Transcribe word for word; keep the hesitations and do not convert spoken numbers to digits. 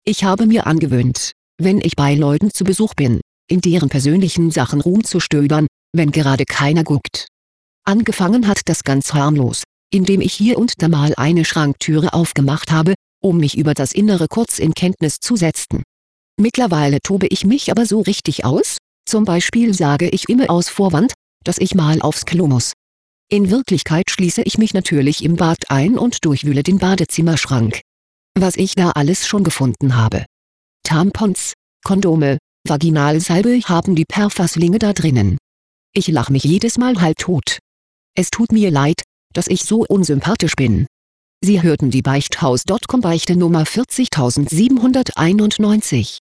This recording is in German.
Ich habe mir angewöhnt, wenn ich bei Leuten zu Besuch bin, in deren persönlichen Sachen rumzustöbern, wenn gerade keiner guckt. Angefangen hat das ganz harmlos, indem ich hier und da mal eine Schranktüre aufgemacht habe, um mich über das Innere kurz in Kenntnis zu setzen. Mittlerweile tobe ich mich aber so richtig aus, zum Beispiel sage ich immer aus Vorwand, dass ich mal aufs Klo muss. In Wirklichkeit schließe ich mich natürlich im Bad ein und durchwühle den Badezimmerschrank. Was ich da alles schon gefunden habe. Tampons, Kondome, Vaginalsalbe haben die Perverslinge da drinnen. Ich lach mich jedes Mal halbtot. Es tut mir leid, dass ich so unsympathisch bin. Sie hörten die Beichthaus Punkt com Beichte Nummer vierzig siebenhunderteinundneunzig.